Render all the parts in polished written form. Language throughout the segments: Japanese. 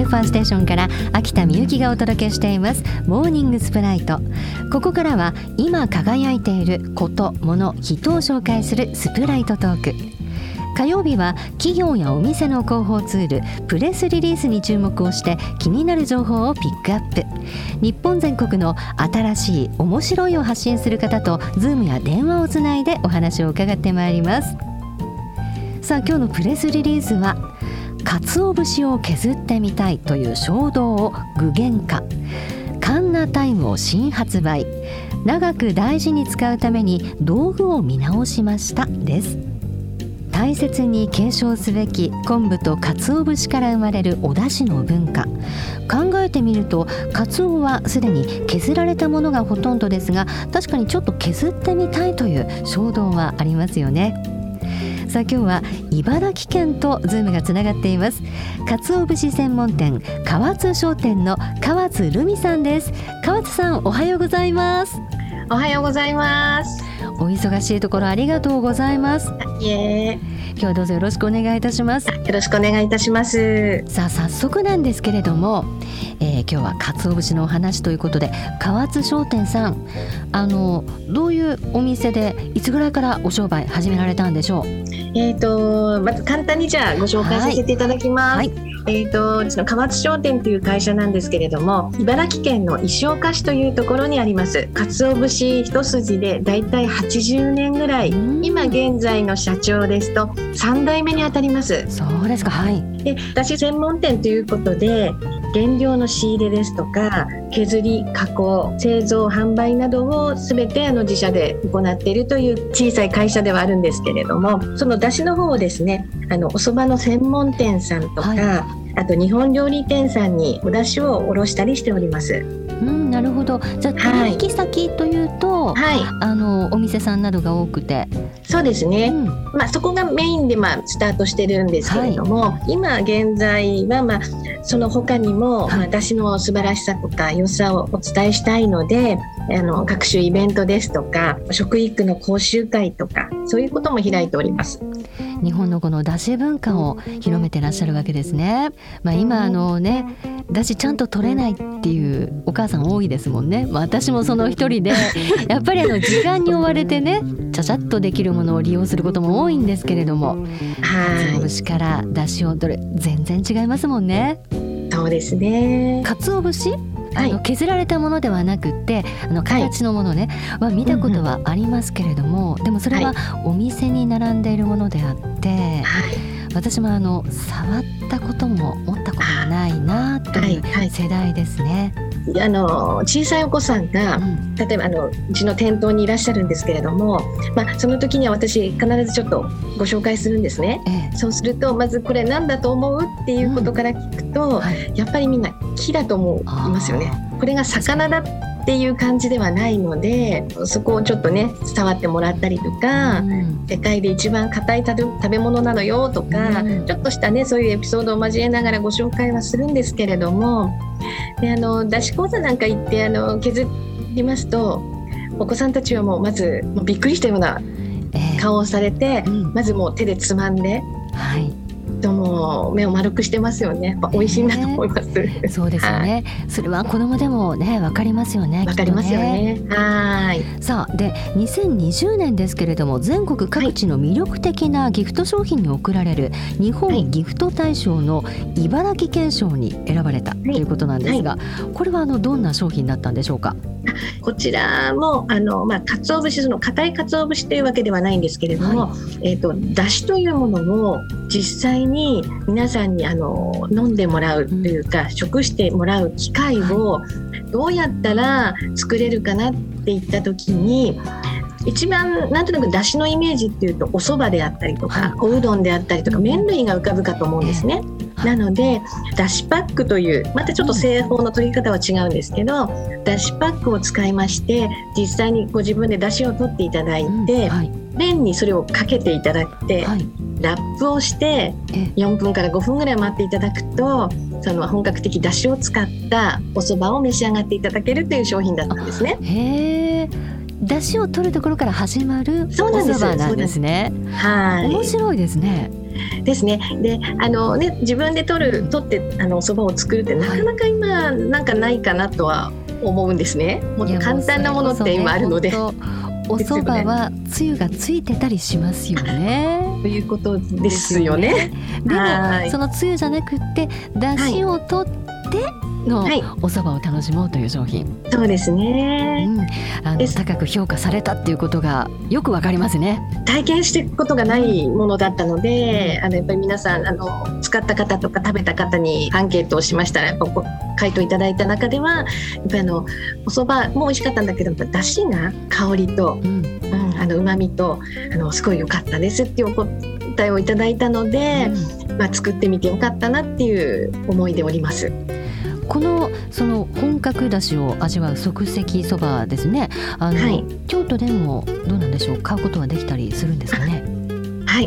ファーステーションから秋田美由がお届けしていますモーニングスプライト。ここからは今輝いていること、物、人を紹介するスプライトトーク。火曜日は企業やお店の広報ツールプレスリリースに注目をして気になる情報をピックアップ。日本全国の新しい面白いを発信する方とズームや電話をつないでお話を伺ってまいります。さあ今日のプレスリリースは鰹節を削ってみたいという衝動を具現化、カンナタイムを新発売、長く大事に使うために道具を見直しましたです。大切に継承すべき昆布と鰹節から生まれるお出汁の文化。考えてみると鰹はすでに削られたものがほとんどですが、確かにちょっと削ってみたいという衝動はありますよね。さあ今日は茨城県とズームがつながっています。鰹節専門店河津商店の河津留美さんです。河津さん、おはようございます。 おはようございます。 お忙しいところありがとうございます。今日はどうぞよろしくお願いいたします。 よろしくお願いいたします。 さあ早速なんですけれども、今日は鰹節のお話ということで、河津商店さん、どういうお店でいつぐらいからお商売始められたんでしょう？ まず簡単にじゃあご紹介させていただきます。 はい。 うちの河津商店という会社なんですけれども、茨城県の石岡市というところにあります。鰹節一筋でだいたい80年ぐらい、今現在の社長ですと3代目にあたります。 そうですか。はい。 で、私専門店ということで原料の仕入れですとか削り、加工、製造、販売などを全て自社で行っているという小さい会社ではあるんですけれども、その出汁の方をですね、お蕎麦の専門店さんとか、はい、あと日本料理店さんにお出汁を卸したりしております。 なるほど。じゃあ取引先というと、はい、お店さんなどが多くて。 そうですね、そこがメインでスタートしてるんですけれども、はい、今現在はその他にも、出汁の素晴らしさとか良さをお伝えしたいので、各種イベントですとか食育の講習会とかそういうことも開いております。 日本のこの出汁文化を広めてらっしゃるわけですね。今出汁ちゃんと取れないっていうお母さん多いですもんね。私もその一人でやっぱり時間に追われてね、ちゃちゃっとできるものを利用することも多いんですけれども、鰹節から出汁を取る、全然違いますもんね。 そうですね。 鰹節、削られたものではなくって形のものね、見たことはありますけれども、でもそれはお店に並んでいるものであって、私も触ったことも持ったこともないなという世代ですね。 小さいお子さんが、例えばうちの店頭にいらっしゃるんですけれども、その時には私必ずちょっとご紹介するんですね。そうするとまずこれ何だと思うっていうことから聞くと、やっぱりみんな木だと思いますよね。これが魚だっていう感じではないので、そこをちょっとね触ってもらったりとか、世界で一番硬い食べ物なのよとか、ちょっとしたねそういうエピソードを交えながらご紹介はするんですけれども、で出汁講座なんか行って削りますと、お子さんたちはもうまずびっくりしたような顔をされて、まずもう手でつまんで、もう目を丸くしてますよね。美味しいなと思います。 そうですよね。それは子供でもね分かりますよね。 分かりますよね。 さあで2020年ですけれども、全国各地の魅力的なギフト商品に贈られる日本ギフト大賞の茨城県賞に選ばれたということなんですが、これはどんな商品だったんでしょうか？ こちらも鰹節、その硬い鰹節というわけではないんですけれども、出汁というものを実際に皆さんに飲んでもらうというか、食してもらう機会をどうやったら作れるかなっていった時に、一番なんとなく出汁のイメージっていうとお蕎麦であったりとか、おうどんであったりとか麺類が浮かぶかと思うんですね。なのでだしパックというまたちょっと製法の取り方は違うんですけど、だしパックを使いまして実際にご自分でだしを取っていただいて、麺にそれをかけていただいて、ラップをして4分から5分ぐらい待っていただくと、その本格的だしを使ったお蕎麦を召し上がっていただけるという商品だったんですね。 へー、だしを取るところから始まるお蕎麦なんですね。面白いですね。 ですね。で自分で取ってお蕎麦を作るってなかなか今なんかないかなとは思うんですね。もっと簡単なものって今あるので、 お蕎麦はつゆがついてたりしますよね。 ということですよね。 でもそのつゆじゃなくって出汁を取ってのお蕎麦を楽しもうという商品、 そうですね、 高く評価されたっていうことがよくわかりますね。 体験していくことがないものだったので、やっぱり皆さん使った方とか食べた方にアンケートをしましたら、やっぱ回答いただいた中ではやっぱりお蕎麦も美味しかったんだけど、出汁が香りと、旨味とすごい良かったですっていうお答えをいただいたので、作ってみてよかったなっていう思いでおります。 その本格だしを味わう即席そばですね。京都でもどうなんでしょう、買うことはできたりするんですかね。 はい、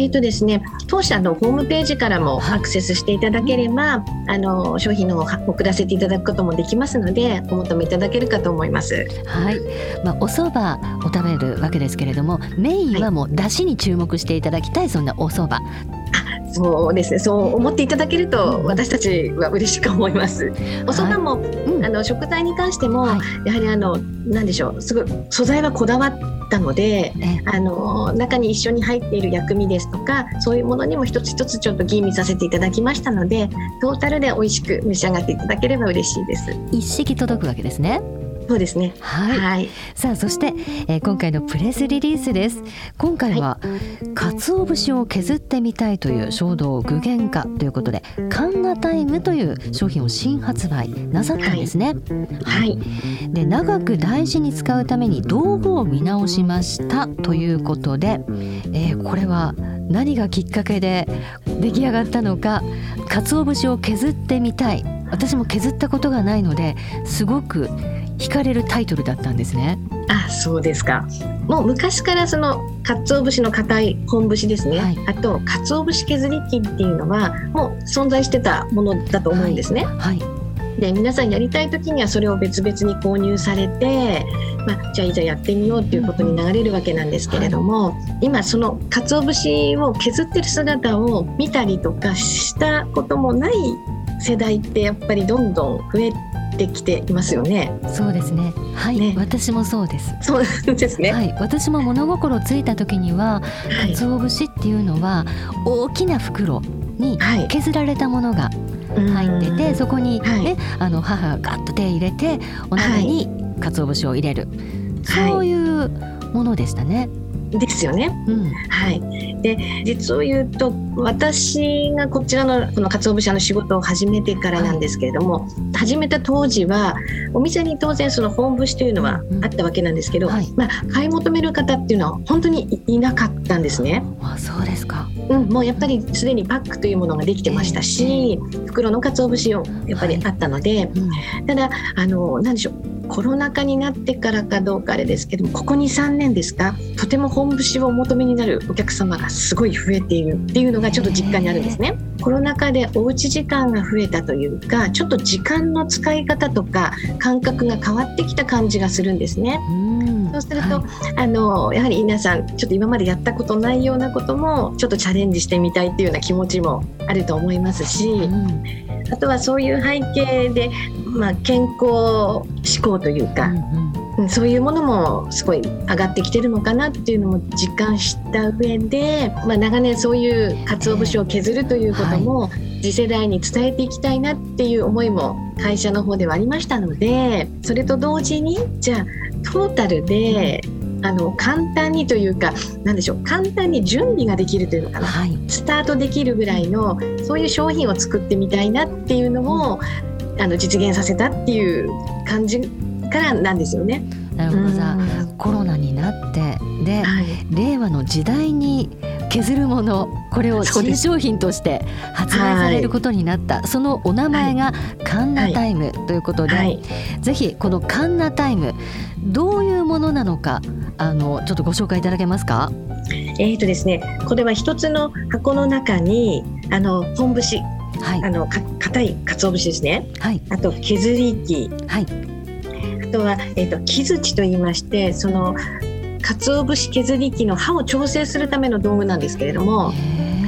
ですね、当社のホームページからもアクセスしていただければ、商品の方送らせていただくこともできますので、お求めいただけるかと思います。 はい、お蕎麦を食べるわけですけれども、メインはもうだしに注目していただきたい、そんなお蕎麦。 そうですね、そう思っていただけると私たちは嬉しく思います。お蕎麦も、食材に関しても、やはり何でしょう、すごい素材はこだわったので、中に一緒に入っている薬味ですとか、そういうものにも一つ一つちょっと吟味させていただきましたので、トータルで美味しく召し上がっていただければ嬉しいです。 一式届くわけですね。 そうですね。はい。 さあそして、今回のプレスリリースです。今回は、鰹節を削ってみたいという衝動を具現化ということで、カンナタイムという商品を新発売なさったんですね。で、長く大事に使うために道具を見直しましたということで、これは何がきっかけで出来上がったのか、鰹節を削ってみたい、私も削ったことがないのですごく惹かれるタイトルだったんですね。 そうですか。もう昔からその鰹節の硬い本節ですね、あと鰹節削り器っていうのはもう存在してたものだと思うんですね。で、皆さんやりたい時にはそれを別々に購入されて、じゃあいざやってみようっていうことに流れるわけなんですけれども、今その鰹節を削ってる姿を見たりとかしたこともない世代ってやっぱりどんどん増えてきていますよね。 そうですね。私もそうです。 そうですね。 私も物心ついた時には、鰹節っていうのは大きな袋に削られたものが入ってて、そこに、母がガッと手入れてお鍋に鰹節を入れる、そういうものでしたね。 ですよね。で、実を言うと私がこちらのこの鰹節の仕事を始めてからなんですけれども、始めた当時はお店に当然その本節というのはあったわけなんですけど、買い求める方っていうのは本当にいなかったんですね。 そうですか。 もうやっぱりすでにパックというものができてましたし、袋の鰹節をやっぱりあったので、ただ何でしょう、コロナ禍になってからかどうかあれですけども、ここ 2,3 年ですか、とても本節をお求めになるお客様がすごい増えているっていうのがちょっと実感にあるんですね。コロナ禍でおうち時間が増えたというか、ちょっと時間の使い方とか感覚が変わってきた感じがするんですね。そうすると、やはり皆さんちょっと今までやったことないようなこともちょっとチャレンジしてみたいっていうような気持ちもあると思いますし、あとはそういう背景で、健康志向というか、そういうものもすごい上がってきてるのかなっていうのも実感した上で、長年そういう鰹節を削るということも次世代に伝えていきたいなっていう思いも会社の方ではありましたので、それと同時にじゃあトータルで簡単にというか、なんでしょう、簡単に準備ができるというのかな、スタートできるぐらいのそういう商品を作ってみたいなっていうのも実現させたっていう感じからなんですよね。 なるほど。じゃあコロナになってで、令和の時代に削るもの、これを新商品として発売されることになった、そのお名前がカンナタイムということで、ぜひこのカンナタイムどういうものなのかちょっとご紹介いただけますか。 ですね、これは一つの箱の中に本節、硬い鰹節ですね、あと削り器、あとは、木槌といいまして、その鰹節削り器の刃を調整するための道具なんですけれども、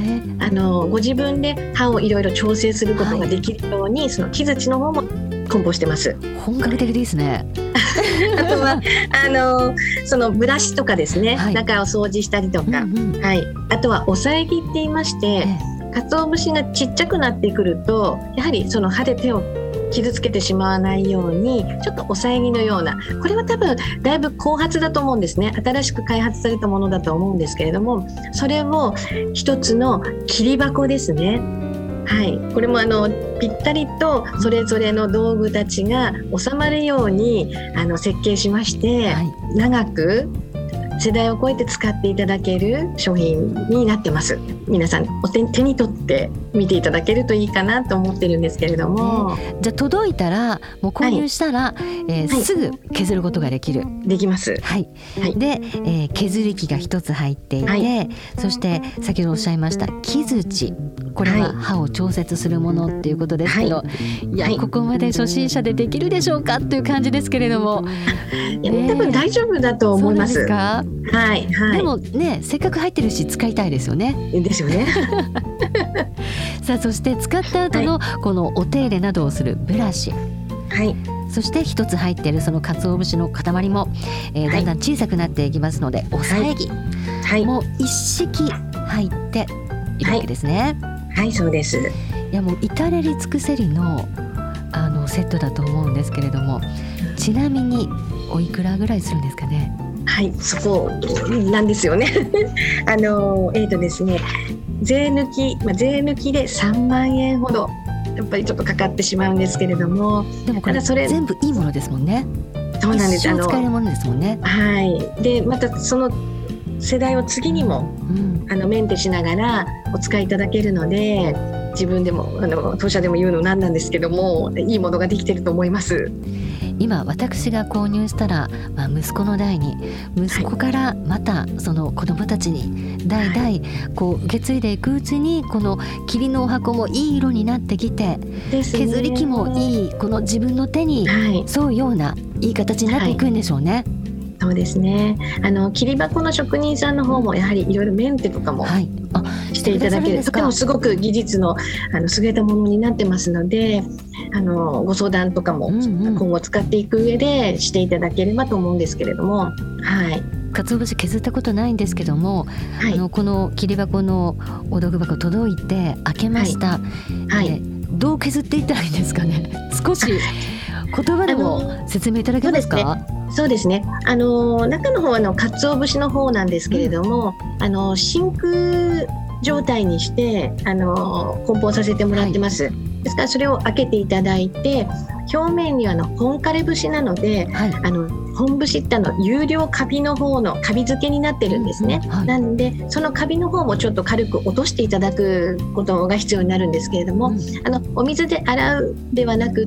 ご自分で刃をいろいろ調整することができるように、その木槌の方も梱包してます。 本格的ですね。 あとはそのブラシとかですね、中を掃除したりとか、あとは抑え木って言いまして、鰹節がちっちゃくなってくるとやはりその刃で手を傷つけてしまわないようにちょっと抑え木のような、これは多分だいぶ後発だと思うんですね。新しく開発されたものだと思うんですけれども、それを一つの切り箱ですね。これもぴったりとそれぞれの道具たちが収まるように設計しまして、長く世代を超えて使っていただける商品になってます。皆さん手に取って見ていただけるといいかなと思ってるんですけれども、 じゃあ届いたらもう購入したら、すぐ削ることができる。 できます。 で、削り器が一つ入っていて、そして先ほどおっしゃいました木槌、これは刃を調節するものっていうことですけど、いや、ここまで初心者でできるでしょうかという感じですけれども、 多分大丈夫だと思います。 そうなんですか？でもね、せっかく入ってるし使いたいですよね。 ですよね。 さあ、そして使った後のこのお手入れなどをするブラシ、そして一つ入っているその鰹節の塊も、だんだん小さくなっていきますので、抑え木、もう一式入っているわけですね。 そうです。 いや、もう至れり尽くせりのセットだと思うんですけれども、ちなみにおいくらぐらいするんですかね？ そこなんですよね。ですね、税抜きで3万円ほどやっぱりちょっとかかってしまうんですけれども、 でもこれ全部いいものですもんね。 そうなんです。 一生使えるものですもんね。 でまたその世代を次にも、メンテしながらお使いいただけるので、自分でも当社でも言うのなんなんですけども、いいものができてると思います。 今私が購入したら、息子の代に、息子からまたその子供たちに代々こう受け継いでいくうちに、この桐のお箱もいい色になってきて、削り器もいい、この自分の手に沿うようないい形になっていくんでしょうね。 そうですね。切り箱の職人さんの方もやはりいろいろメンテとかもしていただける、とてもすごく技術の優れたものになってますので、ご相談とかも今後使っていく上でしていただければと思うんですけれども、 鰹節削ったことないんですけども、この切り箱のお道具箱届いて開けました。どう削っていったらいいんですかね？少し言葉でも説明いただけますか？ そうですね。中の方は鰹節の方なんですけれども、真空状態にして梱包させてもらってます。ですからそれを開けていただいて、表面には本枯節なので、本節って有料カビの方のカビ付けになってるんですね。なのでそのカビの方もちょっと軽く落としていただくことが必要になるんですけれども、お水で洗うではなくって、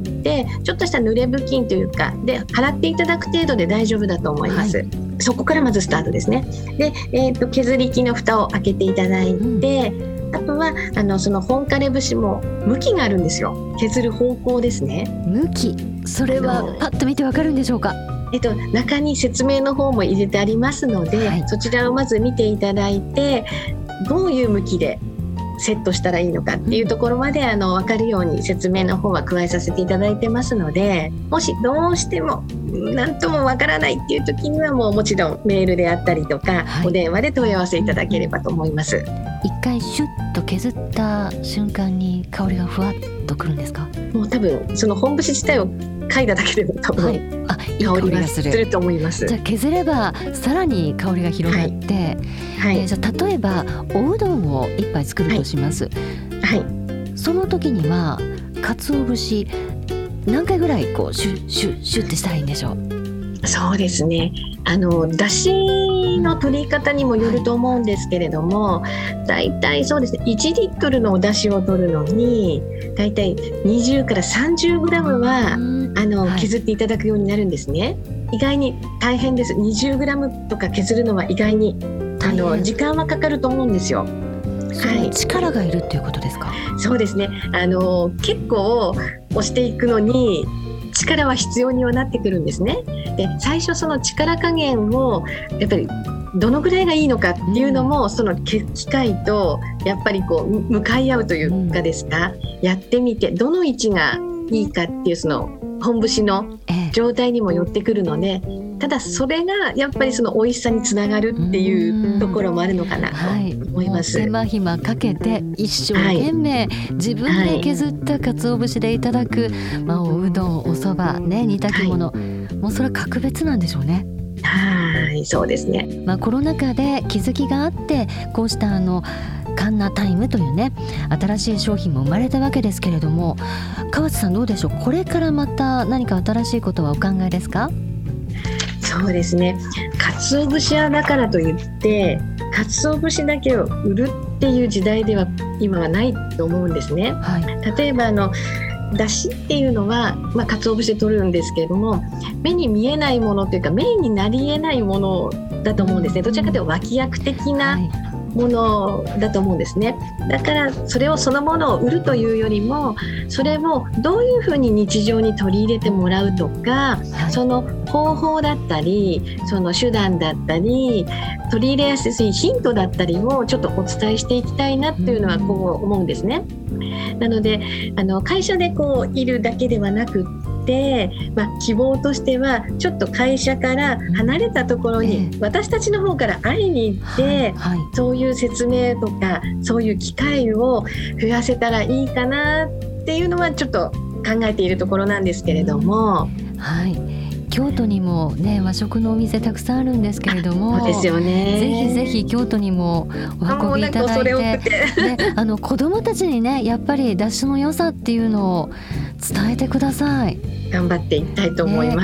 ちょっとした濡れ布巾というかで洗っていただく程度で大丈夫だと思います。そこからまずスタートですね。で、削り器の蓋を開けていただいて、あとはその本枯節も向きがあるんですよ。削る方向ですね。 向き、それはパッと見てわかるんでしょうか？ 中に説明の方も入れてありますので、そちらをまず見ていただいて、どういう向きでセットしたらいいのかっていうところまで分かるように説明の方は加えさせていただいてますので、もしどうしても何ともわからないっていう時にはもちろんメールであったりとか、お電話で問い合わせいただければと思います。 一回シュッと削った瞬間に香りがふわっとくるんですか？ もう多分その本節自体を嗅いだだけでも多分、いい香りがすると思います。 じゃあ削ればさらに香りが広がって、じゃあ例えばおうどんを一杯作るとします。その時には鰹節何回ぐらいこうシュッシュッシュッってしたらいいんでしょう？ そうですね。だしの取り方にもよると思うんですけれども、だいたいそうですね、1リットルのお出汁を取るのにだいたい20から30グラムは削っていただくようになるんですね。意外に大変です。20グラムとか削るのは意外に時間はかかると思うんですよ。 力がいるっていうことですか？ そうですね。結構押していくのに力は必要にはなってくるんですね。で、最初その力加減をやっぱりどのぐらいがいいのかっていうのも、その機械とやっぱりこう向かい合うというかですか、やってみてどの位置がいいかっていうその本節の状態にもよってくるので、ただそれがやっぱりその美味しさにつながるっていうところもあるのかなと思います。 手間暇かけて一生懸命自分で削った鰹節でいただく、おうどん、おそばね、煮炊き物、もうそれは格別なんでしょうね。 はい、そうですね。 コロナ禍で気づきがあってこうしたカンナタイムというね新しい商品も生まれたわけですけれども、川津さんどうでしょう、これからまた何か新しいことはお考えですか？ そうですね、鰹節屋だからといって鰹節だけを売るっていう時代では今はないと思うんですね。例えばだしっていうのは、鰹節で取るんですけれども、目に見えないものというかメインになり得ないものだと思うんですね。どちらかというと脇役的なものだと思うんですね。だからそれをそのものを売るというよりも、それをどういうふうに日常に取り入れてもらうとか、その方法だったりその手段だったり取り入れやすいヒントだったりをちょっとお伝えしていきたいなっていうのはこう思うんですね。なので会社でこういるだけではなくって希望としてはちょっと会社から離れたところに私たちの方から会いに行って、そういう説明とかそういう機会を増やせたらいいかなっていうのはちょっと考えているところなんですけれども、 京都にもね和食のお店たくさんあるんですけれども、 そうですよね、 ぜひぜひ京都にもお運びいただいて、子どもたちにねやっぱり出汁の良さっていうのを伝えてください。 頑張っていきたいと思います。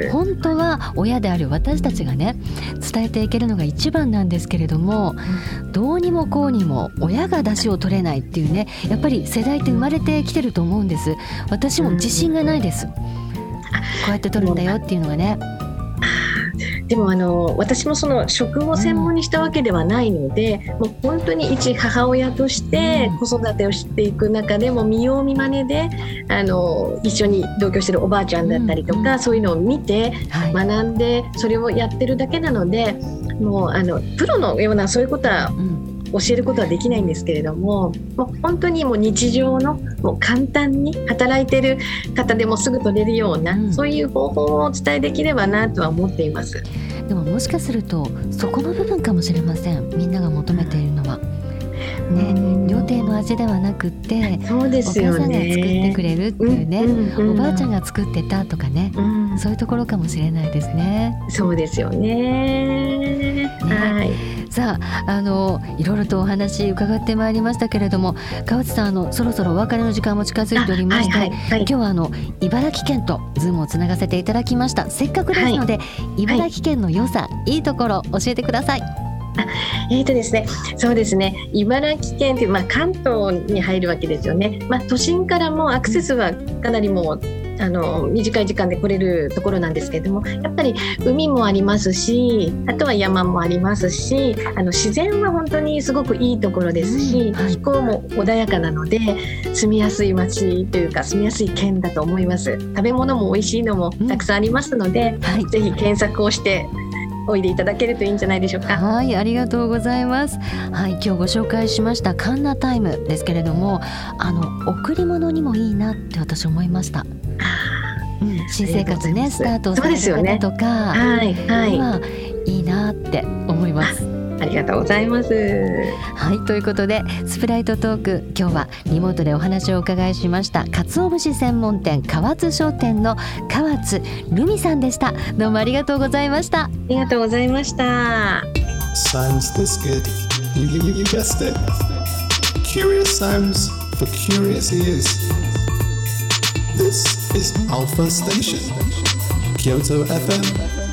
本当は親である私たちがね伝えていけるのが一番なんですけれども、どうにもこうにも親が出汁を取れないっていうね、やっぱり世代って生まれてきてると思うんです。私も自信がないです、こうやって取るんだよっていうのがね。 でも私もその食を専門にしたわけではないので、もう本当に一母親として子育てをしていく中でも見よう見まねで一緒に同居してるおばあちゃんだったりとか、そういうのを見て学んでそれをやってるだけなので、もうプロのようなそういうことは教えることはできないんですけれども、もう本当にもう日常のもう簡単に働いてる方でもすぐ取れるような、そういう方法をお伝えできればなとは思っています。 でももしかするとそこの部分かもしれません、みんなが求めているのは料亭の味ではなくって、 そうですよね、 お母さんが作ってくれるっていうね、おばあちゃんが作ってたとかね、そういうところかもしれないですね。 そうですよね。 さあいろいろとお話伺ってまいりましたけれども、川津さんそろそろお別れの時間も近づいておりまして、今日は茨城県とズームをつながせていただきました。せっかくですので、茨城県の良さ、いいところ教えてください。 ですね、そうですね、茨城県という、関東に入るわけですよね。都心からもアクセスはかなりもう短い時間で来れるところなんですけれども、やっぱり海もありますし、あとは山もありますし、自然は本当にすごくいいところですし、気候も穏やかなので住みやすい街というか住みやすい県だと思います。食べ物も美味しいのもたくさんありますので、ぜひ検索をしておいでいただけるといいんじゃないでしょうか。 ありがとうございます。今日ご紹介しましたカンナタイムですけれども、贈り物にもいいなって私思いました。新生活ねスタートをされる方とか、今いいなって思います。 ありがとうございます。 ということでスプライトトーク、今日はリモートでお話をお伺いしました鰹節専門店川津商店の川津留美さんでした。どうもありがとうございました。 ありがとうございました。 Sounds this good. You guessed it. Curious sounds for curious ears. This is Alpha Station, Kyoto FM